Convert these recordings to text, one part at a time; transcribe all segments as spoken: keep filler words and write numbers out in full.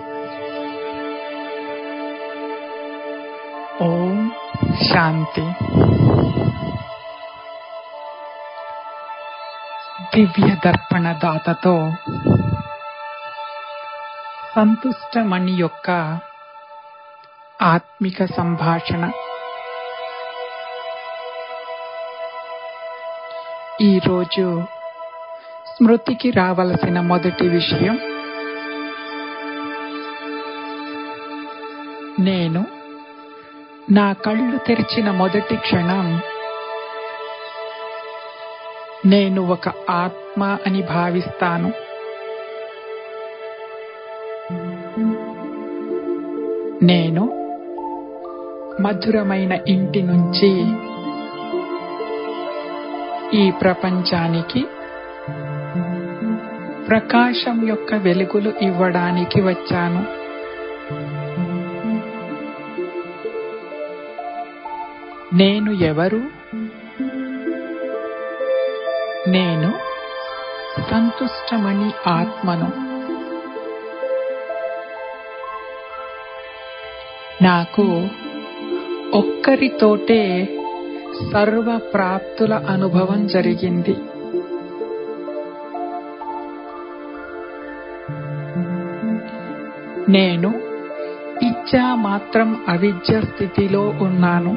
ఓం శాంతి. దివ్య దర్పణ దాతతో సంతుష్టమణి యొక్క ఆత్మిక సంభాషణ. ఈరోజు స్మృతికి రావలసిన మొదటి విషయం, నేను నా కళ్ళు తెరిచిన మొదటి క్షణం నేను ఒక ఆత్మ అని భావిస్తాను. నేను మధురమైన ఇంటి నుంచి ఈ ప్రపంచానికి ప్రకాశం యొక్క వెలుగులు ఇవ్వడానికి వచ్చాను. నేను ఎవరు? నేను సంతుష్టమణి ఆత్మను. నాకు ఒక్కరితోటే సర్వ ప్రాప్తుల అనుభవం జరిగింది. నేను ఇచ్చా మాత్రం అవిద్య స్థితిలో ఉన్నాను.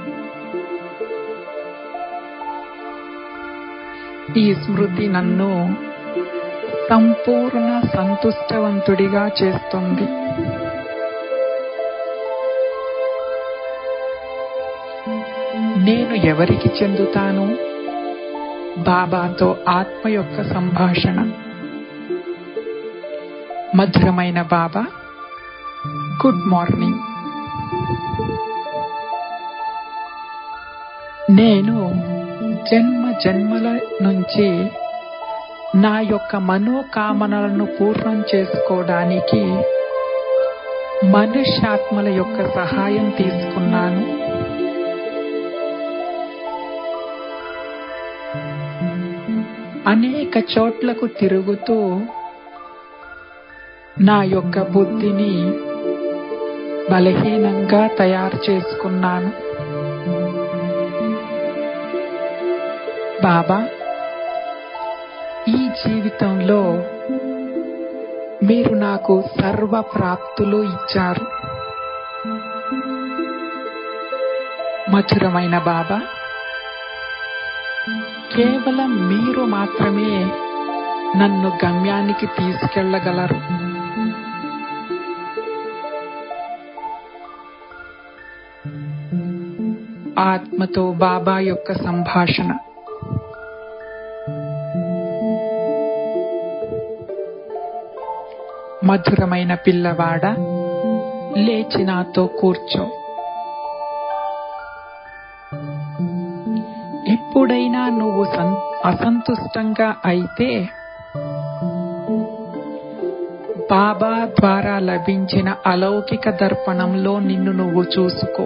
ఈ స్మృతి నన్ను సంపూర్ణ సంతుష్టవంతుడిగా చేస్తుంది. నేను ఎవరికి చెందుతాను? బాబాతో ఆత్మ యొక్క సంభాషణ. మధురమైన బాబా, గుడ్ మార్నింగ్. నేను జన్మ జన్మల నుంచి నా యొక్క మనోకామనలను పూర్ణం చేసుకోవడానికి మనుష్యాత్మల యొక్క సహాయం తీసుకున్నాను. అనేక చోట్లకు తిరుగుతూ నా యొక్క బుద్ధిని బలహీనంగా తయారు చేసుకున్నాను. బాబా, ఈ జీవితంలో మీరు నాకు సర్వ ప్రాప్తులు ఇచ్చారు. మధురమైన బాబా, కేవలం మీరు మాత్రమే నన్ను గమ్యానికి తీసుకెళ్లగలరు. ఆత్మతో బాబా యొక్క సంభాషణ. మధురమైన పిల్లవాడ, లేచి నాతో కూర్చో. ఎప్పుడైనా నువ్వు అసంతుష్టంగా అయితే బాబా ద్వారా లభించిన అలౌకిక దర్పణంలో నిన్ను నువ్వు చూసుకో.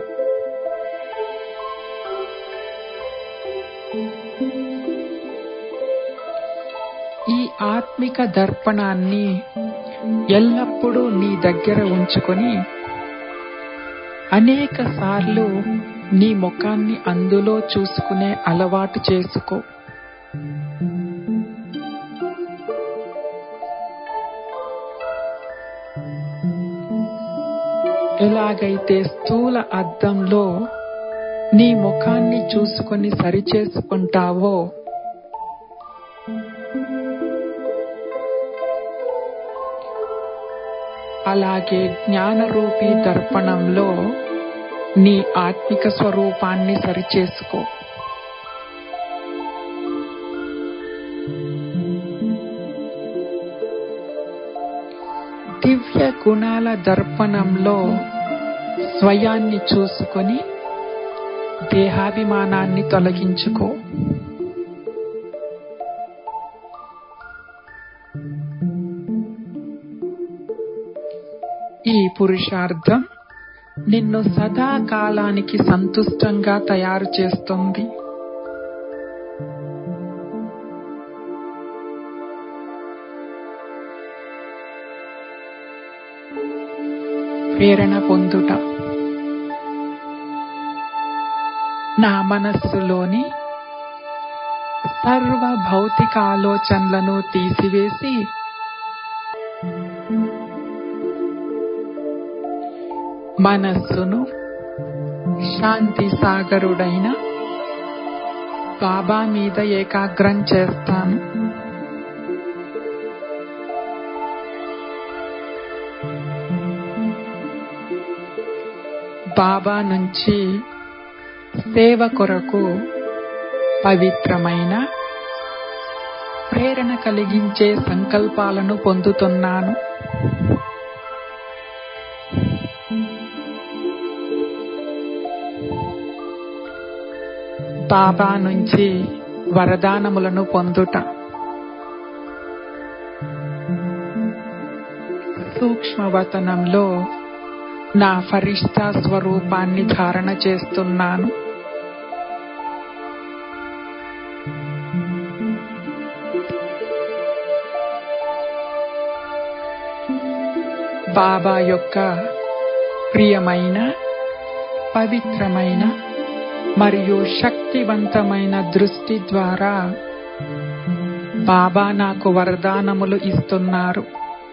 ఈ ఆత్మిక దర్పణాన్ని ఎల్లప్పుడూ నీ దగ్గర ఉంచుకొని అనేక సార్లు నీ ముఖాన్ని అందులో చూసుకునే అలవాటు చేసుకో. ఎలాగైతే స్థూల అద్దంలో నీ ముఖాన్ని చూసుకొని సరిచేసుకుంటావో, అలాగే జ్ఞానరూపీ దర్పణంలో నీ ఆత్మిక స్వరూపాన్ని సరిచేసుకో. దివ్య గుణాల దర్పణంలో స్వయాన్ని చూసుకొని దేహాభిమానాన్ని తొలగించుకో. ఈ పురుషార్థం నిన్ను సదాకాలానికి సంతుష్టంగా తయారు చేస్తుంది. ప్రేరణ పొందుట. నా మనస్సులోని సర్వ భౌతిక ఆలోచనలను తీసివేసి మనస్సును శాంతి సాగరుడైన బాబా మీద ఏకాగ్రం చేస్తాను. బాబా నుంచి సేవ కొరకు పవిత్రమైన ప్రేరణ కలిగించే సంకల్పాలను పొందుతున్నాను. బాబా నుంచి వరదానములను పొందుట. సూక్ష్మవతనంలో నా ఫరిష్తా స్వరూపాన్ని ధారణ చేస్తున్నాను. బాబా యొక్క ప్రియమైన, పవిత్రమైన మరియు శక్తివంతమైన దృష్టి ద్వారా బాబా నాకు వరదానములు ఇస్తున్నారు.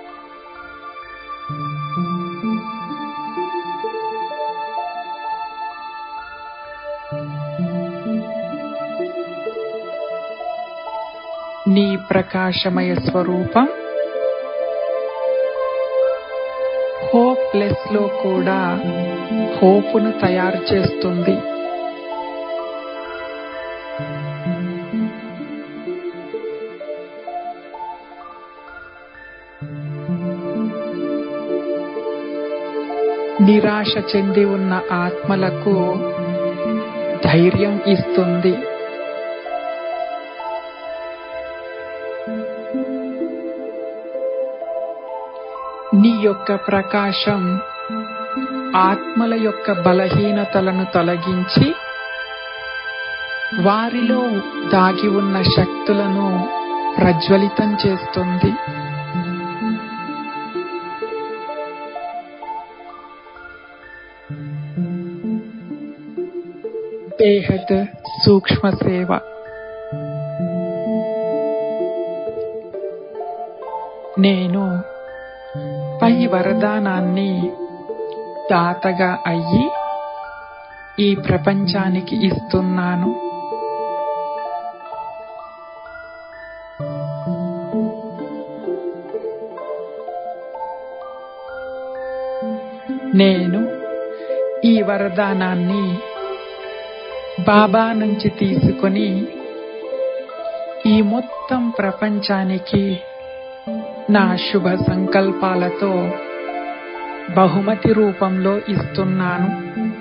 నీ ప్రకాశమయ స్వరూపం హోప్లెస్ లో కూడా హోపును తయారు చేస్తుంది. నిరాశ చెంది ఉన్న ఆత్మలకు ధైర్యం ఇస్తుంది. నీ యొక్క ప్రకాశం ఆత్మల యొక్క బలహీనతలను తొలగించి వారిలో దాగి ఉన్న శక్తులను ప్రజ్వలితం చేస్తుంది. బేహద్ సూక్ష్మ సేవ. నేను పై వరదానాన్ని దాతగా అయ్యి ఈ ప్రపంచానికి ఇస్తున్నాను. నేను ఈ వరదానాన్ని బాబా నుంచి తీసుకొని ఈ మొత్తం ప్రపంచానికి నా శుభ సంకల్పాలతో బహుమతి రూపంలో ఇస్తున్నాను.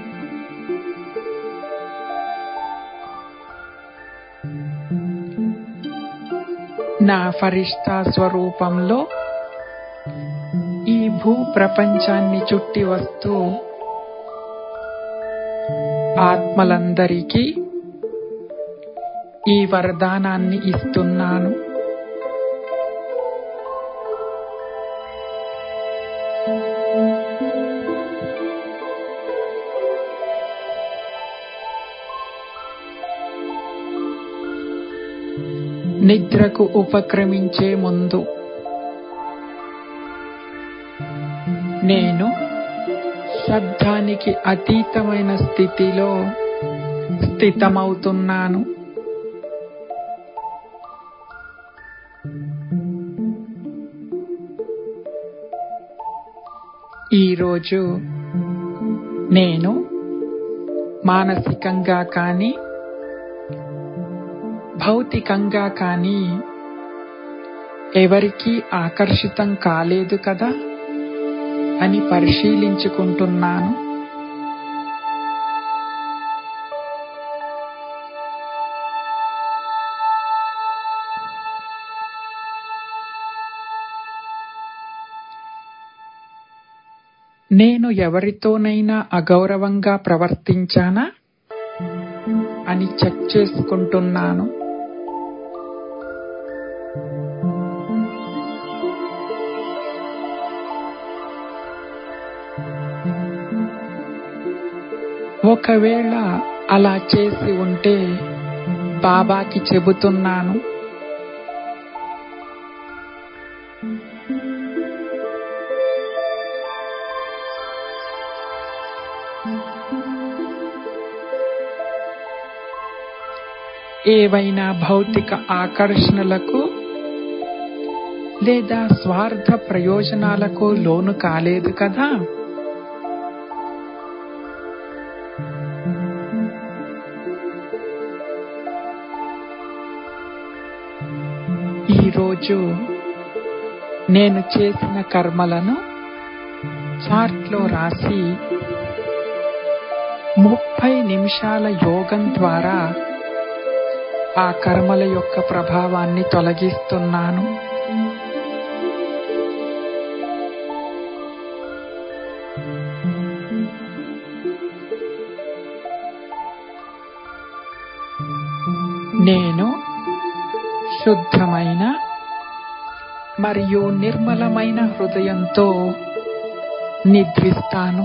నా ఫరిష్తా స్వరూపంలో ఈ భూ ప్రపంచాన్ని చుట్టి వస్తూ ఆత్మలందరికీ ఈ వరదానాన్ని ఇస్తున్నాను. నిద్రకు ఉపక్రమించే ముందు నేను శబ్దానికి అతీతమైన స్థితిలో స్థితమవుతున్నాను. ఈరోజు నేను మానసికంగా కానీ భౌతికంగా కానీ ఎవరికీ ఆకర్షితం కాలేదు కదా అని పరిశీలించుకుంటున్నాను. నేను ఎవరితోనైనా అగౌరవంగా ప్రవర్తించానా అని చెక్ చేసుకుంటున్నాను. ఒకవేళ అలా చేసి ఉంటే బాబాకి చెబుతున్నాను, ఏవైనా భౌతిక ఆకర్షణలకు లేదా స్వార్థ ప్రయోజనాలకు లోను కాలేదు కదా. ఈరోజు నేను చేసిన కర్మలను చార్ట్లో రాసి ముప్పై నిమిషాల యోగం ద్వారా ఆ కర్మల యొక్క ప్రభావాన్ని తొలగిస్తున్నాను. నేను శుద్ధమైన మరియు నిర్మలమైన హృదయంతో నిద్రిస్తాను.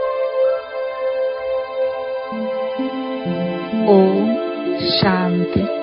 ఓం శాంతి.